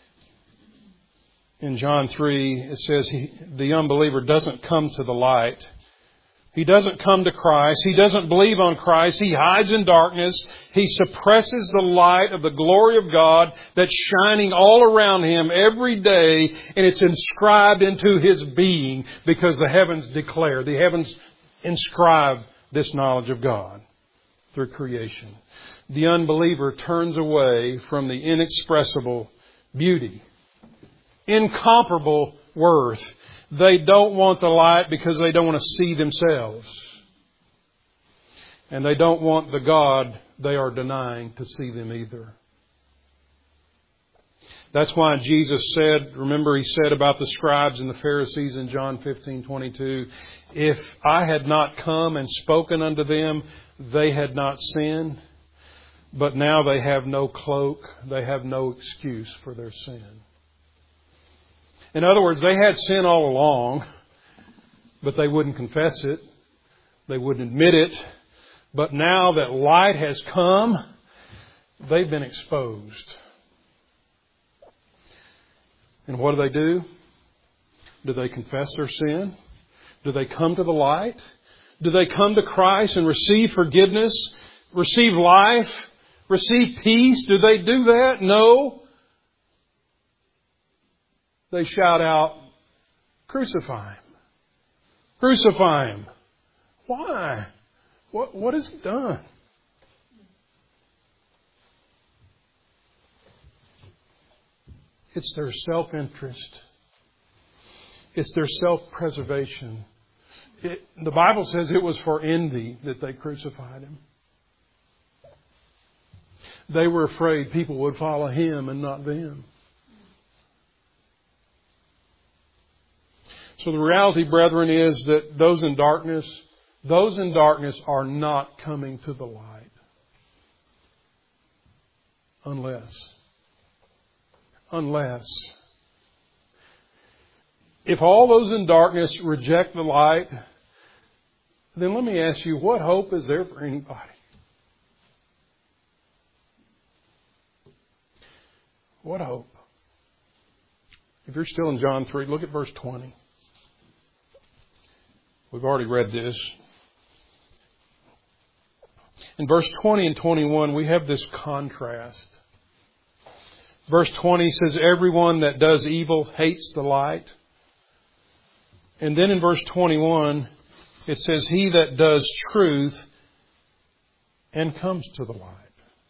in John three, it says he, the unbeliever doesn't come to the light. He doesn't come to Christ. He doesn't believe on Christ. He hides in darkness. He suppresses the light of the glory of God that's shining all around him every day, and it's inscribed into his being because the heavens declare, the heavens inscribe this knowledge of God through creation. The unbeliever turns away from the inexpressible beauty, incomparable worth. They don't want the light because they don't want to see themselves. And they don't want the God they are denying to see them either. That's why Jesus said, remember He said about the scribes and the Pharisees in John fifteen twenty-two, if I had not come and spoken unto them, they had not sinned. But now they have no cloak, they have no excuse for their sin. In other words, they had sin all along, but they wouldn't confess it. They wouldn't admit it. But now that light has come, they've been exposed. And what do they do? Do they confess their sin? Do they come to the light? Do they come to Christ and receive forgiveness, receive life, receive peace? Do they do that? No. They shout out, crucify Him. Crucify Him. Why? What, what has He done? It's their self-interest. It's their self-preservation. It, the Bible says it was for envy that they crucified Him. They were afraid people would follow Him and not them. So the reality, brethren, is that those in darkness, those in darkness are not coming to the light. Unless, unless, if all those in darkness reject the light, then let me ask you, what hope is there for anybody? What hope? If you're still in John three, look at verse twenty. We've already read this. In verse twenty and twenty-one, we have this contrast. Verse twenty says, everyone that does evil hates the light. And then in verse twenty-one, it says, he that does truth and comes to the light.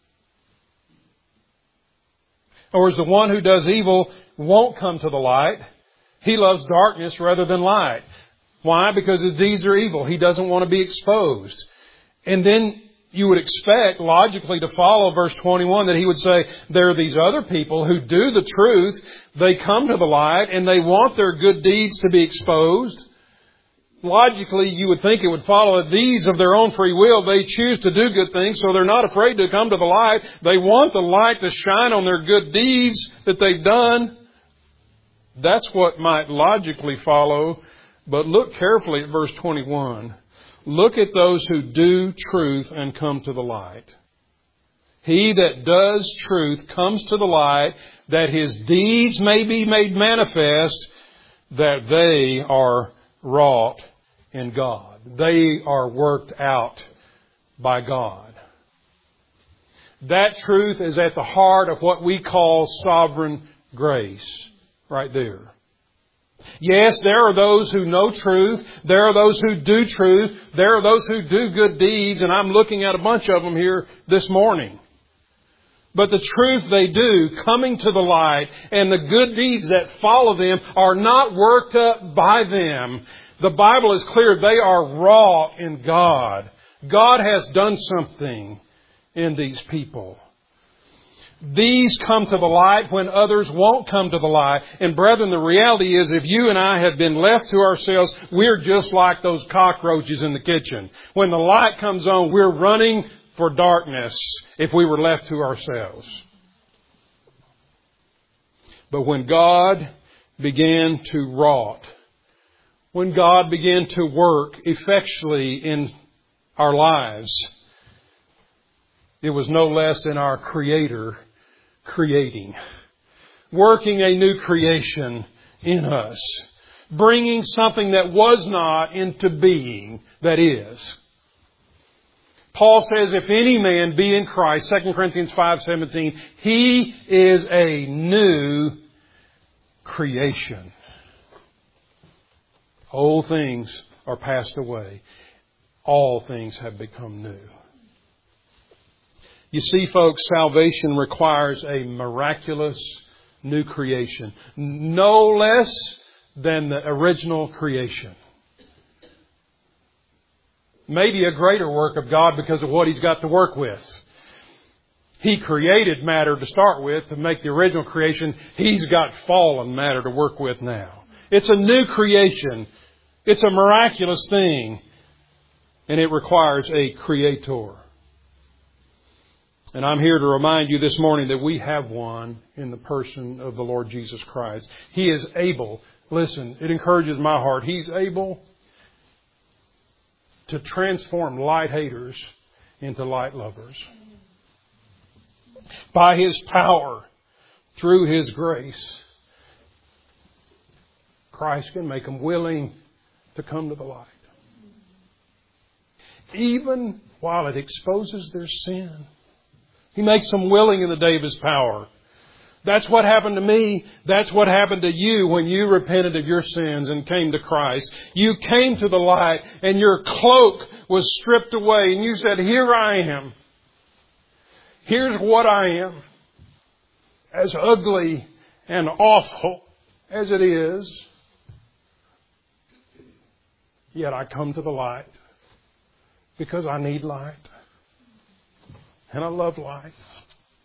Or as the one who does evil won't come to the light. He loves darkness rather than light. Why? Because his deeds are evil. He doesn't want to be exposed. And then you would expect, logically, to follow verse twenty-one, that he would say, there are these other people who do the truth. They come to the light and they want their good deeds to be exposed. Logically, you would think it would follow that these of their own free will, they choose to do good things, so they're not afraid to come to the light. They want the light to shine on their good deeds that they've done. That's what might logically follow. But look carefully at verse twenty-one. Look at those who do truth and come to the light. He that does truth comes to the light, that his deeds may be made manifest, that they are wrought in God. They are worked out by God. That truth is at the heart of what we call sovereign grace. Right there. Yes, there are those who know truth. There are those who do truth. There are those who do good deeds. And I'm looking at a bunch of them here this morning. But the truth they do, coming to the light, and the good deeds that follow them are not worked up by them. The Bible is clear. They are wrought in God. God has done something in these people. These come to the light when others won't come to the light. And brethren, the reality is if you and I have been left to ourselves, we're just like those cockroaches in the kitchen. When the light comes on, we're running for darkness if we were left to ourselves. But when God began to wrought, when God began to work effectually in our lives, it was no less than our Creator creating, working a new creation in us, bringing something that was not into being that is. Paul says, if any man be in Christ, Second Corinthians five seventeen, he is a new creation. Old things are passed away. All things have become new. You see, folks, salvation requires a miraculous new creation. No less than the original creation. Maybe a greater work of God because of what He's got to work with. He created matter to start with to make the original creation. He's got fallen matter to work with now. It's a new creation. It's a miraculous thing. And it requires a creator. And I'm here to remind you this morning that we have one in the person of the Lord Jesus Christ. He is able, listen, it encourages my heart, He's able to transform light haters into light lovers. By His power, through His grace, Christ can make them willing to come to the light. Even while it exposes their sin. He makes them willing in the day of His power. That's what happened to me. That's what happened to you when you repented of your sins and came to Christ. You came to the light and your cloak was stripped away and you said, here I am. Here's what I am. As ugly and awful as it is, yet I come to the light because I need light. And I love light.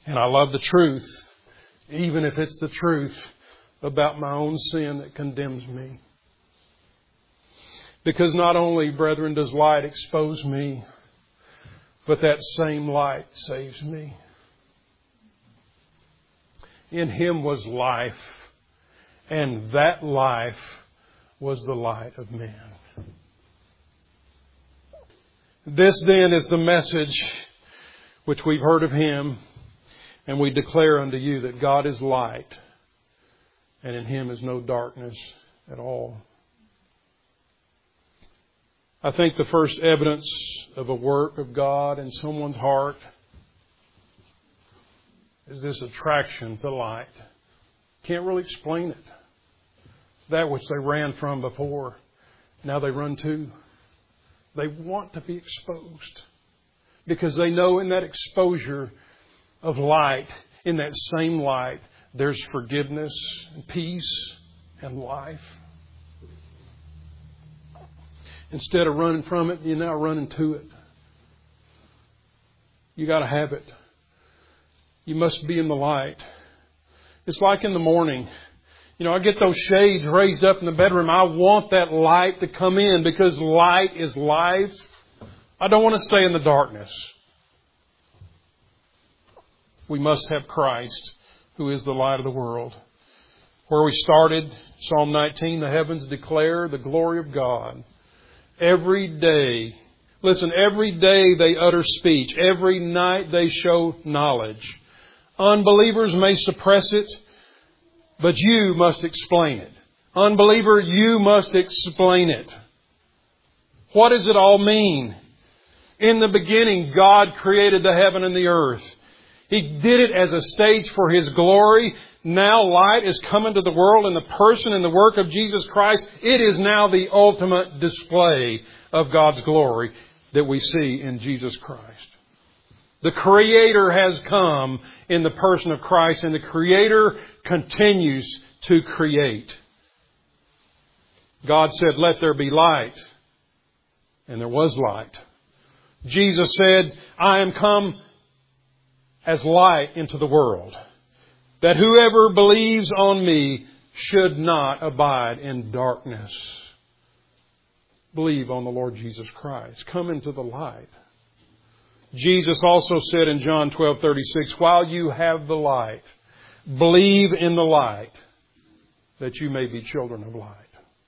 And I love the truth, even if it's the truth about my own sin that condemns me. Because not only, brethren, does light expose me, but that same light saves me. In Him was life, and that life was the light of man. This then is the message which we've heard of Him, and we declare unto you that God is light, and in Him is no darkness at all. I think the first evidence of a work of God in someone's heart is this attraction to light. Can't really explain it. That which they ran from before, now they run to. They want to be exposed because they know in that exposure of light, in that same light, there's forgiveness and peace and life. Instead of running from it, you're now running to it. You got to have it. You must be in the light. It's like in the morning. You know, I get those shades raised up in the bedroom. I want that light to come in because light is life. I don't want to stay in the darkness. We must have Christ, who is the light of the world. Where we started, Psalm nineteen, the heavens declare the glory of God. Every day, listen, every day they utter speech. Every night they show knowledge. Unbelievers may suppress it, but you must explain it. Unbeliever, you must explain it. What does it all mean? In the beginning, God created the heaven and the earth. He did it as a stage for His glory. Now light is coming to the world in the person and the work of Jesus Christ. It is now the ultimate display of God's glory that we see in Jesus Christ. The Creator has come in the person of Christ, and the Creator continues to create. God said, "Let there be light." And there was light. Jesus said, "I am come as light into the world, that whoever believes on me should not abide in darkness." Believe on the Lord Jesus Christ. Come into the light. Jesus also said in John twelve thirty-six, "While you have the light, believe in the light, that you may be children of light."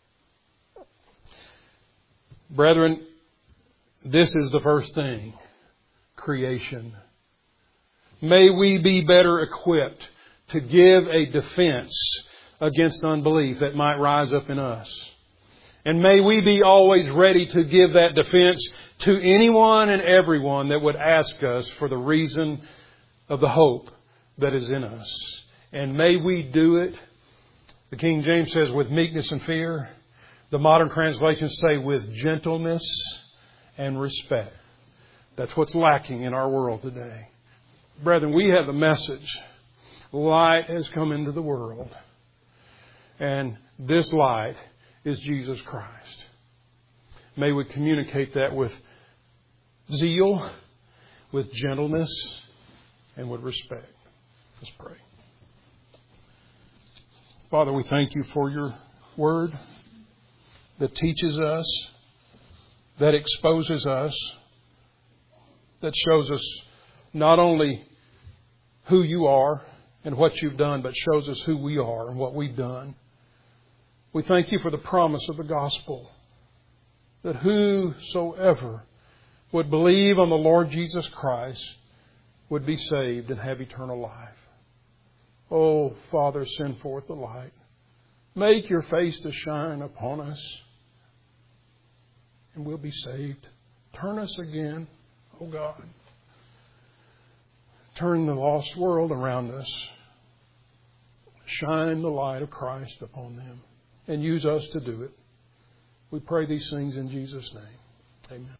Brethren, this is the first thing. Creation. May we be better equipped to give a defense against unbelief that might rise up in us. And may we be always ready to give that defense to anyone and everyone that would ask us for the reason of the hope that is in us. And may we do it, the King James says, with meekness and fear. The modern translations say with gentleness and respect. That's what's lacking in our world today. Brethren, we have the message. Light has come into the world. And this light is Jesus Christ. May we communicate that with zeal, with gentleness, and with respect. Let's pray. Father, we thank You for Your Word that teaches us, that exposes us, that shows us not only who You are and what You've done, but shows us who we are and what we've done. We thank You for the promise of the gospel, that whosoever would believe on the Lord Jesus Christ would be saved and have eternal life. Oh, Father, send forth the light. Make Your face to shine upon us, and we'll be saved. Turn us again, oh God. Turn the lost world around us. Shine the light of Christ upon them, and use us to do it. We pray these things in Jesus' name. Amen.